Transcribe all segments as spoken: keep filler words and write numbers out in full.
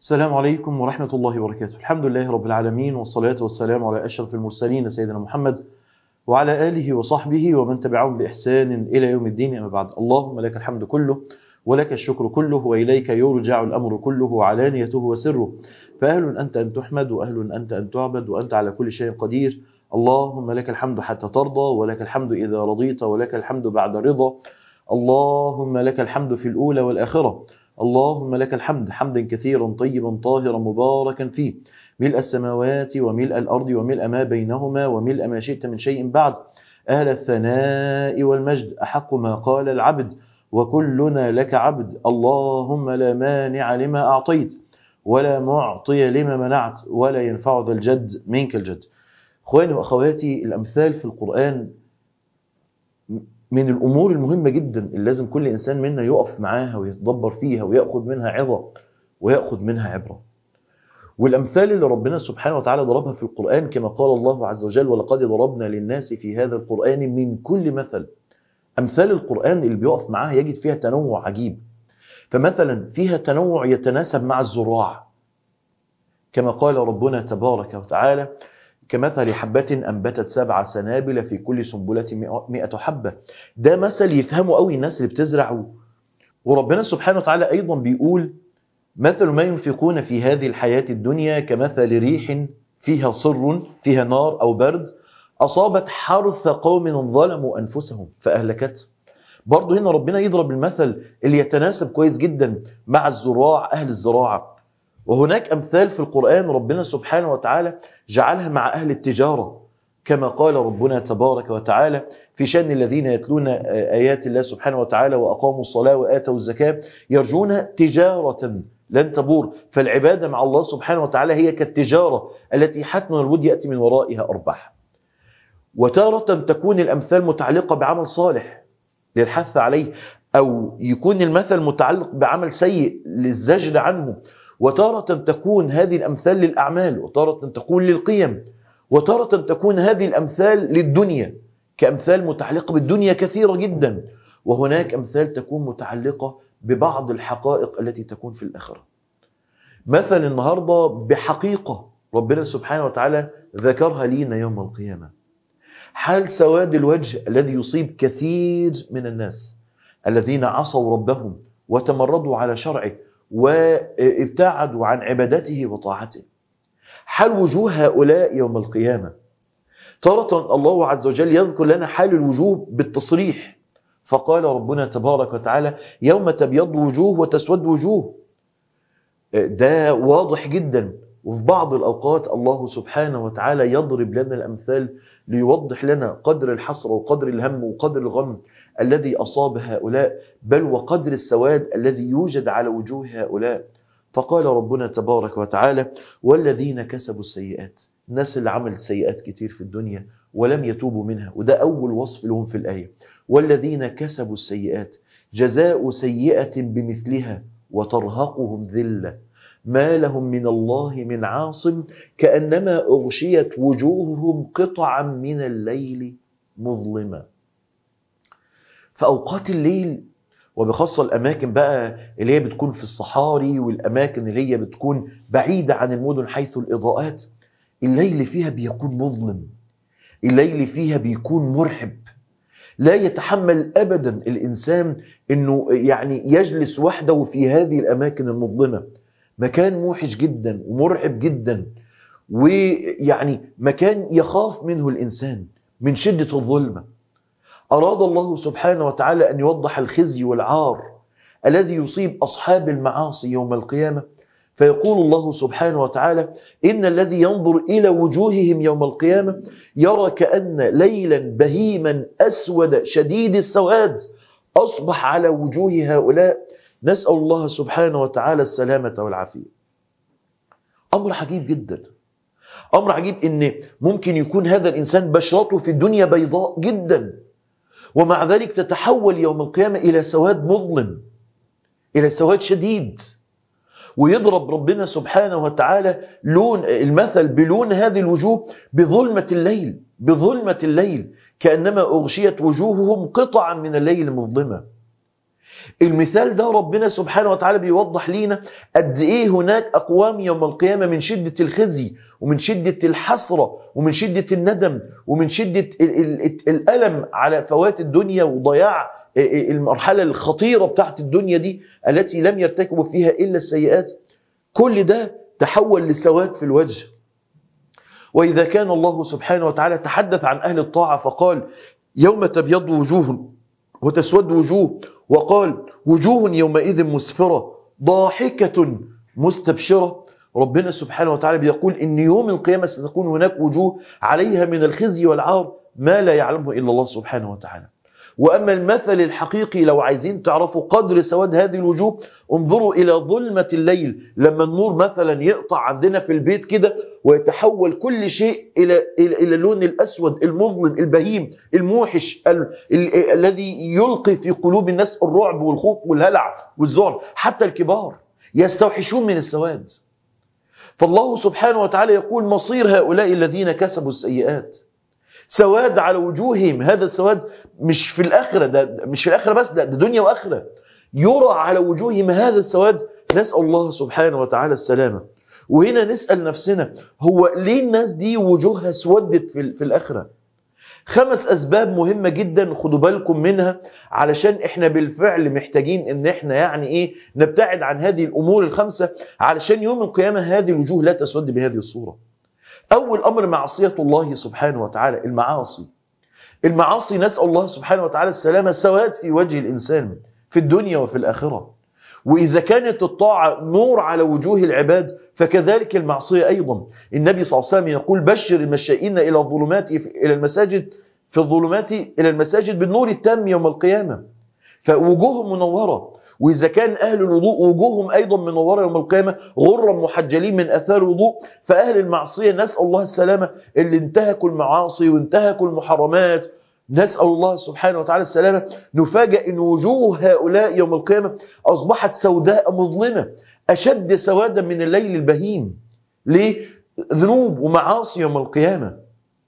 السلام عليكم ورحمة الله وبركاته. الحمد لله رب العالمين، والصلاة والسلام على أشرف المرسلين سيدنا محمد وعلى آله وصحبه ومن تبعهم بإحسان إلى يوم الدين. أما بعد، اللهم لك الحمد كله ولك الشكر كله وإليك يرجع الأمر كله وعلانيته وسره، فأهل أنت أن تحمد وأهل أنت أن تعبد وأنت على كل شيء قدير. اللهم لك الحمد حتى ترضى، ولك الحمد إذا رضيت، ولك الحمد بعد رضا. اللهم لك الحمد في الأولى والآخرة. اللهم لك الحمد حمدا كثيرا طيبا طاهرا مباركا فيه، ملء السماوات وملء الأرض وملء ما بينهما وملء ما شئت من شيء بعد. أهل الثناء والمجد، أحق ما قال العبد وكلنا لك عبد. اللهم لا مانع لما أعطيت ولا معطي لما منعت ولا ينفع ذا الجد منك الجد. أخواني وأخواتي، الأمثال في القرآن من الأمور المهمة جدا اللي لازم كل إنسان منا يقف معاها ويتدبر فيها ويأخذ منها عظة ويأخذ منها عبرة. والأمثال اللي ربنا سبحانه وتعالى ضربها في القرآن كما قال الله عز وجل: ولقد ضربنا للناس في هذا القرآن من كل مثل. أمثال القرآن اللي بيقف معاها يجد فيها تنوع عجيب. فمثلا فيها تنوع يتناسب مع الزراع، كما قال ربنا تبارك وتعالى: كمثل حبة أنبتت سبع سنابل في كل سنبلة مئة حبة. ده مثل يفهمه قوي الناس اللي بتزرع. وربنا سبحانه وتعالى أيضا بيقول: مثل ما ينفقون في هذه الحياة الدنيا كمثل ريح فيها صر فيها نار أو برد أصابت حرث قوم ظلموا أنفسهم فأهلكته. برضو هنا ربنا يضرب المثل اللي يتناسب كويس جدا مع الزراع، أهل الزراعة. وهناك أمثال في القرآن ربنا سبحانه وتعالى جعلها مع أهل التجارة، كما قال ربنا تبارك وتعالى في شأن الذين يتلون آيات الله سبحانه وتعالى وأقاموا الصلاة وآتوا الزكاة يرجون تجارة لن تبور. فالعبادة مع الله سبحانه وتعالى هي كالتجارة التي حتما الود يأتي من ورائها أرباح. وتارة تكون الأمثال متعلقة بعمل صالح للحث عليه، أو يكون المثل متعلق بعمل سيء للزجر عنه. وتارة تكون هذه الأمثال للأعمال، وتارة تكون للقيم، وتارة تكون هذه الأمثال للدنيا كأمثال متعلقة بالدنيا كثيرة جدا. وهناك أمثال تكون متعلقة ببعض الحقائق التي تكون في الآخرة. مثل النهاردة بحقيقة ربنا سبحانه وتعالى ذكرها لينا يوم القيامة: حال سواد الوجه الذي يصيب كثير من الناس الذين عصوا ربهم وتمردوا على شرعه وابتعدوا عن عبادته وطاعته. حال وجوه هؤلاء يوم القيامة. تارة الله عز وجل يذكر لنا حال الوجوه بالتصريح، فقال ربنا تبارك وتعالى: يوم تبيض وجوه وتسود وجوه. ده واضح جدا. وفي بعض الأوقات الله سبحانه وتعالى يضرب لنا الأمثال ليوضح لنا قدر الحسرة وقدر الهم وقدر الغم الذي أصاب هؤلاء، بل وقدر السواد الذي يوجد على وجوه هؤلاء. فقال ربنا تبارك وتعالى: والذين كسبوا السيئات. الناس اللي عملت سيئات كتير في الدنيا ولم يتوبوا منها، وده أول وصف لهم في الآية: والذين كسبوا السيئات جزاء سيئة بمثلها وترهقهم ذلة ما لهم من الله من عاصم كأنما أغشيت وجوههم قطعا من الليل مظلمة. فأوقات الليل، وبخاصة الأماكن بقى اللي هي بتكون في الصحاري والأماكن اللي هي بتكون بعيدة عن المدن حيث الإضاءات، الليل فيها بيكون مظلم، الليل فيها بيكون مرعب. لا يتحمل أبدا الإنسان أنه يعني يجلس وحده في هذه الأماكن المظلمة. مكان موحش جدا ومرعب جدا، ويعني مكان يخاف منه الإنسان من شدة الظلمة. أراد الله سبحانه وتعالى أن يوضح الخزي والعار الذي يصيب أصحاب المعاصي يوم القيامة، فيقول الله سبحانه وتعالى: إن الذي ينظر إلى وجوههم يوم القيامة يرى كأن ليلا بهيما أسود شديد السواد أصبح على وجوه هؤلاء. نسأل الله سبحانه وتعالى السلامة والعافية. أمر عجيب جدا، أمر عجيب إن ممكن يكون هذا الإنسان بشرته في الدنيا بيضاء جدا، ومع ذلك تتحول يوم القيامة إلى سواد مظلم، إلى سواد شديد. ويضرب ربنا سبحانه وتعالى لون المثل بلون هذه الوجوه بظلمة الليل، بظلمة الليل كأنما أغشيت وجوههم قطعا من الليل مظلمة. المثال ده ربنا سبحانه وتعالى بيوضح لينا قد ايه هناك اقوام يوم القيامة من شدة الخزي ومن شدة الحسرة ومن شدة الندم ومن شدة الألم على فوات الدنيا وضياع المرحلة الخطيرة بتاعت الدنيا دي التي لم يرتكبوا فيها إلا السيئات. كل ده تحول لسواد في الوجه. وإذا كان الله سبحانه وتعالى تحدث عن أهل الطاعة فقال يوم تبيض وجوه وتسود وجوه، وقال وجوه يومئذ مسفرة ضاحكة مستبشرة. ربنا سبحانه وتعالى بيقول إن يوم القيامة ستكون هناك وجوه عليها من الخزي والعار ما لا يعلمه إلا الله سبحانه وتعالى. وأما المثل الحقيقي لو عايزين تعرفوا قدر سواد هذه الوجوه، انظروا إلى ظلمة الليل لما النور مثلا يقطع عندنا في البيت كده ويتحول كل شيء إلى إلى اللون الأسود المظلم البهيم الموحش ال ال الذي يلقي في قلوب الناس الرعب والخوف والهلع والذعر. حتى الكبار يستوحشون من السواد. فالله سبحانه وتعالى يقول مصير هؤلاء الذين كسبوا السيئات سواد على وجوههم. هذا السواد مش في الآخرة، ده مش في الآخرة بس، ده, ده دنيا وآخرة. يرى على وجوههم هذا السواد. نسأل الله سبحانه وتعالى السلامة. وهنا نسأل نفسنا هو ليه الناس دي وجوهها سودت في, في الآخرة؟ خمس أسباب مهمة جدا خدوا بالكم منها علشان إحنا بالفعل محتاجين إن إحنا يعني إيه نبتعد عن هذه الأمور الخمسة علشان يوم القيامة هذه الوجوه لا تسود بهذه الصورة. أول أمر معصية الله سبحانه وتعالى. المعاصي المعاصي نسأل الله سبحانه وتعالى السلامة سواد في وجه الإنسان في الدنيا وفي الآخرة. وإذا كانت الطاعة نور على وجوه العباد فكذلك المعصية أيضا. النبي صلى الله عليه وسلم يقول بشر المشائين إلى الظلمات إلى المساجد في الظلمات إلى المساجد بالنور التام يوم القيامة. فوجوههم منورة. وإذا كان أهل الوضوء وجوههم أيضا منورة يوم القيامة غرا محجلين من أثار الوضوء. فأهل المعصية نسأل الله السلامة اللي انتهكوا المعاصي وانتهكوا المحرمات نسأل الله سبحانه وتعالى السلامة نفاجأ أن وجوه هؤلاء يوم القيامة أصبحت سوداء مظلمة أشد سوادا من الليل البهيم. ليه؟ ذنوب ومعاصي يوم القيامة.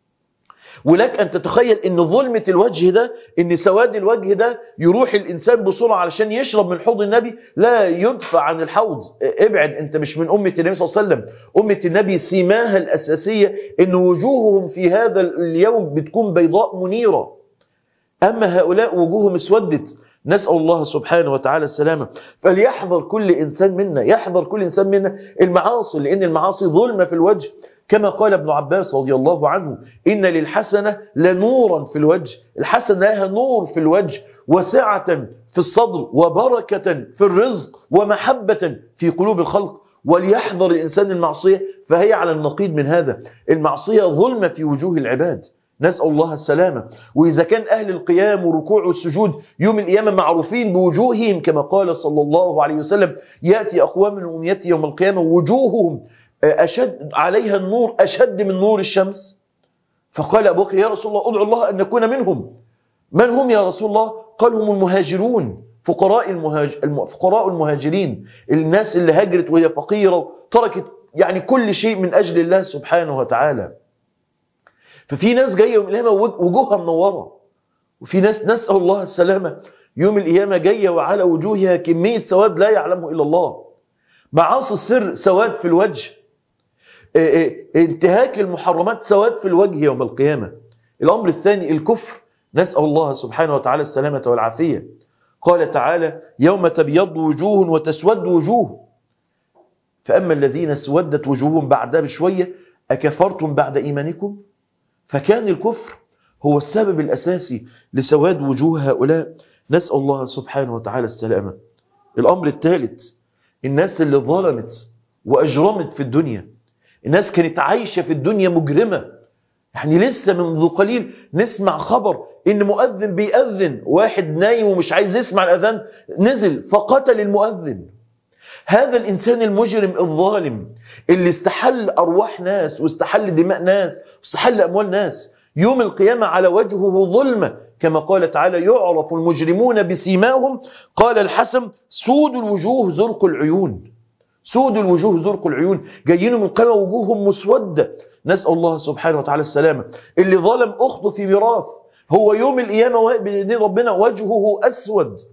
ولك أن تتخيل أن ظلمة الوجه ده أن سواد الوجه ده يروح الإنسان بسرعة علشان يشرب من حوض النبي لا يدفع عن الحوض. ابعد أنت مش من أمة النبي صلى الله عليه وسلم. أمة النبي سماها الأساسية أن وجوههم في هذا اليوم بتكون بيضاء منيرة. أما هؤلاء وجوههم اسودت نسأل الله سبحانه وتعالى السلامة. فليحذر كل إنسان منا يحذر كل إنسان منا المعاصي لأن المعاصي ظلمة في الوجه. كما قال ابن عباس رضي الله عنه إن للحسنة لنورا في الوجه. الحسنة لها نور في الوجه وسعة في الصدر وبركة في الرزق ومحبة في قلوب الخلق. وليحذر الإنسان المعصية فهي على النقيض من هذا. المعصية ظلمة في وجوه العباد نسأل الله السلامة. وإذا كان أهل القيام والركوع والسجود يوم القيامة معروفين بوجوههم كما قال صلى الله عليه وسلم يأتي أقوام من أمنيته يوم القيامة وجوههم أشد عليها النور أشد من نور الشمس. فقال أبو بكر يا رسول الله أدعو الله أن نكون منهم. من هم يا رسول الله؟ قال هم المهاجرون فقراء, المهاج... فقراء المهاجرين الناس اللي هاجرت وهي فقيرة تركت يعني كل شيء من أجل الله سبحانه وتعالى. ففي ناس جاية يوم القيامة وجوهها منورة وفي ناس نسأل الله السلامة يوم القيامة جاية وعلى وجوهها كمية سواد لا يعلمه إلا الله. معاصي السر سواد في الوجه. انتهاك المحرمات سواد في الوجه يوم القيامة. الأمر الثاني الكفر نسأل الله سبحانه وتعالى السلامة والعافية. قال تعالى يوم تبيض وجوه وتسود وجوه فأما الذين اسودت وجوههم بعدها بشوية أكفرتم بعد إيمانكم. فكان الكفر هو السبب الأساسي لسواد وجوه هؤلاء نسأل الله سبحانه وتعالى السلامة. الأمر الثالث الناس اللي ظلمت وأجرمت في الدنيا. الناس كانت عايشة في الدنيا مجرمة. يعني لسه منذ قليل نسمع خبر إن مؤذن بيأذن واحد نايم ومش عايز يسمع الأذان نزل فقتل المؤذن. هذا الإنسان المجرم الظالم اللي استحل أرواح ناس واستحل دماء ناس واستحل أموال ناس يوم القيامة على وجهه ظلمة كما قال تعالى يعرف المجرمون بسيماهم. قال الحسن سود الوجوه زرق العيون. سود الوجوه زرق العيون جايين من قمة وجوههم مسودة نسأل الله سبحانه وتعالى السلامة. اللي ظلم أخته في ميراث هو يوم القيامة بين ربنا وجهه أسود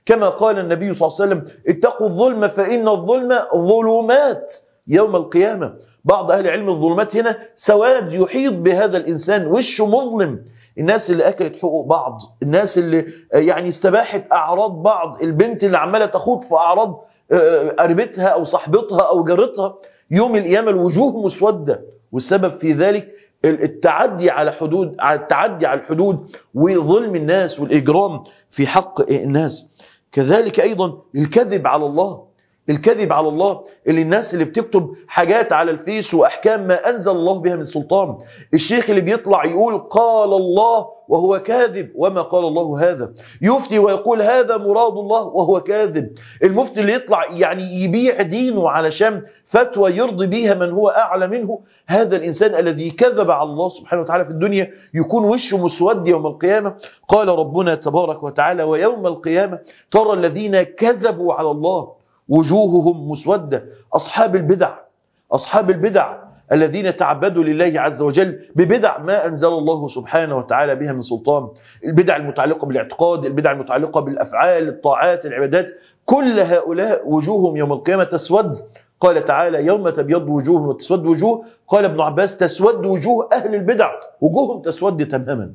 كما قال النبي صلى الله عليه وسلم اتقوا الظلم فإن الظلم ظلمات يوم القيامة. بعض أهل علم الظلمات هنا سواد يحيط بهذا الإنسان، وشه مظلم. الناس اللي أكلت حقوق بعض، الناس اللي يعني استباحت أعراض بعض، البنت اللي عمالة تخوض في أعراض قريبتها أو صاحبتها أو جارتها، يوم القيامة الوجوه مسودة. والسبب في ذلك التعدي على حدود على التعدي على الحدود وظلم الناس والإجرام في حق الناس. كذلك أيضا الكذب على الله، الكذب على الله اللي الناس اللي بتكتب حاجات على الفيس وأحكام ما أنزل الله بها من سلطان، الشيخ اللي بيطلع يقول قال الله وهو كاذب وما قال الله هذا، يفتي ويقول هذا مراد الله وهو كاذب، المفتي اللي يطلع يعني يبيع دينه علشان فتوى يرضي بيها من هو أعلى منه، هذا الإنسان الذي كذب على الله سبحانه وتعالى في الدنيا يكون وشه مسود يوم القيامة. قال ربنا تبارك وتعالى ويوم القيامة ترى الذين كذبوا على الله وجوههم مسودة. أصحاب البدع، أصحاب البدع الذين تعبدوا لله عز وجل ببدع ما أنزل الله سبحانه وتعالى بها من سلطان، البدع المتعلقة بالاعتقاد، البدع المتعلقة بالأفعال، الطاعات، العبادات، كل هؤلاء وجوههم يوم القيامة تسود. قال تعالى يوم تبيض وجوه وتسود وجوه، قال ابن عباس تسود وجوه أهل البدع، وجوههم تسود تماما.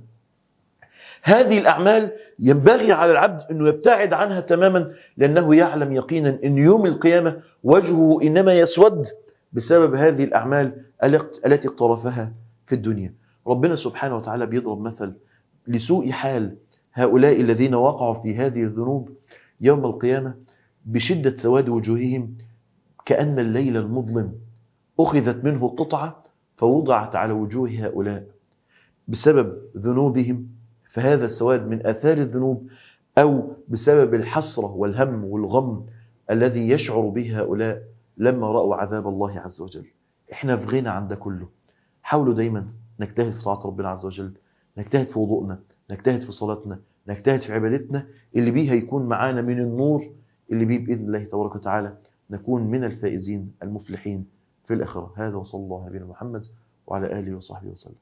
هذه الأعمال ينبغي على العبد أنه يبتعد عنها تماما، لأنه يعلم يقينا أن يوم القيامة وجهه إنما يسود بسبب هذه الأعمال التي اقترفها في الدنيا. ربنا سبحانه وتعالى بيضرب مثل لسوء حال هؤلاء الذين وقعوا في هذه الذنوب يوم القيامة بشدة سواد وجوههم، كأن الليل المظلم أخذت منه قطعة فوضعت على وجوه هؤلاء بسبب ذنوبهم، فهذا السواد من آثار الذنوب أو بسبب الحسرة والهم والغم الذي يشعر به هؤلاء لما رأوا عذاب الله عز وجل. إحنا في غنى عن ده كله. حاولوا دايما نجتهد في طاعة ربنا عز وجل، نجتهد في وضوءنا، نجتهد في صلاتنا، نجتهد في عبادتنا اللي بيها يكون معانا من النور اللي بيه بإذن الله تبارك وتعالى نكون من الفائزين المفلحين في الآخرة. هذا وصلى الله على نبينا محمد وعلى آله وصحبه وسلم.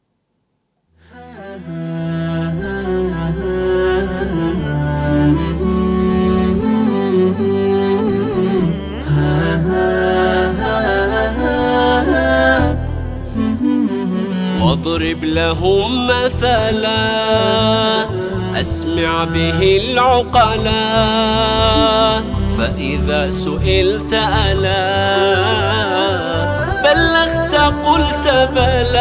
واضرب لهم مثلا أسمع به العقلا، فإذا سئلت ألا بلغت قلت بلى.